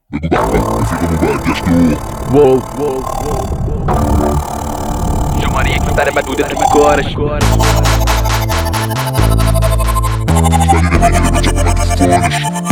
بگو بابا رفیقمو برگشت شماره یک سر بد بوده تو کارش ولی نمیگیره به چپ اومد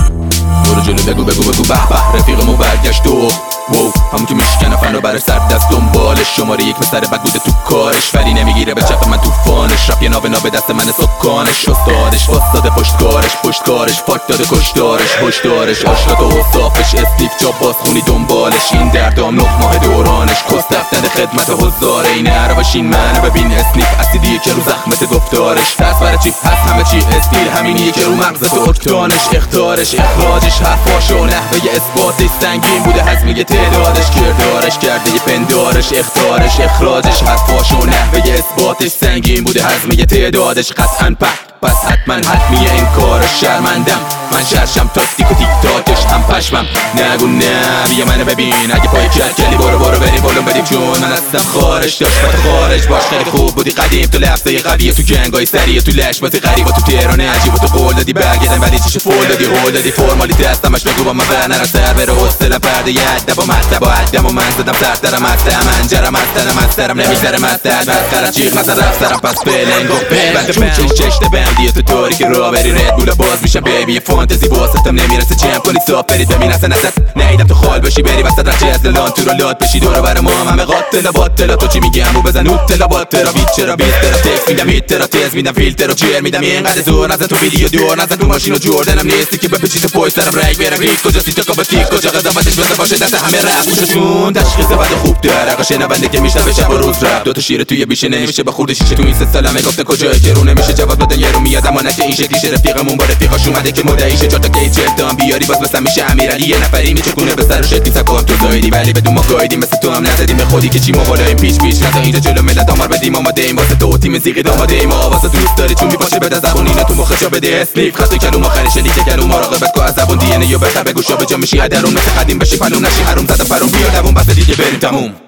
تو فانش. برو جلو بگو به رفیقمو برگشت و همون که میشکنه فن رو برای سر دست دنبالش. شماره یک سر بد بوده تو کارش ولی نمیگیره به چپ من طوفانش. رپ یه ناوه دست من سکانش. استادش واسطاده پشتکارش فاک داده کشدارش هشدارش آشقات و صافش استیف جاب بازخونی دنبالش. این دردام 9 ماه دورانش کست رفتن خدمت حضاره. این عرباشین منو ببین اسنیف اسیدیه که رو زخمت گفتارش. ترس برای چی هست همه چی استیل همینیه که رو مغزت اکتانش. اختارش اخراجش حرفاش و نحوه اثباتش سنگین بوده هضمه تعدادش. کردارش کرده یه پندارش. اختارش اخراجش حرفاش و نحوه اثباتش سنگین بوده هضمه تعدادش. قطعاً پس حتما حتمیه این کارش. شرمندم من شرشم تاکتیک و تیک تاکش هم پشمم. نگو نه بیا منو ببین اگه پای کلی برو بریم بالون بدیم چون من هستم خارج. داشت خارج باش خیلی خوب بودی قدیم تو لفظای قویه تو جنگای سریع تو لشبات غریبا تو تهران عجیب و تو قول دادی برگردن ولی چیش فول دادی هول دادی فرمالیته هستمش بگو با من برنرم سر بره حوصله پرده یدب و مطلب و عدم و من زدم سردرم هستم انجرم هستنم نمیذارم هستد مسخرم چیغ نزن رفت سرم پس بلنگ و بند چون چشته بندیه تو طوری که راه بری رد بول باز میشم بیبی فانتزی واسطم نمیرسه جمع کنید صاف برید ببین اصلا نیدم تو خال بشی بری وسط رچه از لان تو را لات بشی دور بر ما همه قاتل باطل تو چی میگم و بزن اوتلا باطل بیت چرا بیت ترا تکس میدم هیت ترا تیز میدم فیلتر رو چیر میدم اینقدر زور نزن تو ویدیو دور نزن تو ماشین و جردنم نیستی که بپیچی تو پشت سرم رنگ برم ریک کجا سی تا تیک کجا قضاوتش بزن باشه دست همه رفت گوششون تشخیص بد خوب در شنونده که میشنوه شب و روز رپ. دو تا شیر توی بیشه نمیشه با خورد شیشه تو این 3 سالمه گفته کجای که رو نمیشه جواب بده یه رو میاد اما نه که این شکلیشه. رفیقمون با رفیقاش اومده که مدعیشه چهار تا گیت چرتام بیاری باز مثلا میشه امیرعلی یه نفری میچکونه به سر و شکلی سکام تو زایدی ولی بدون ما گایدیم مثل تو هم نزدیم به خودی که چی ما بالاییم پیش نتا اینجا جلو ملت آمار بدیم آماده ایم واسه تو تیم موسیقی داماده ایم. آواز دوست داری چون میپاشه بده زبون اینا تو مخ جا بده اسلیف خط کلوم آخر شلیک کلوم مراقبت کو از زبون دی ان یا بخ بگو شو به جا میشی درون مثل قدیم بشی پلوم نشی حروم زدم پرون بیا دووم بس دیگه بریم تموم.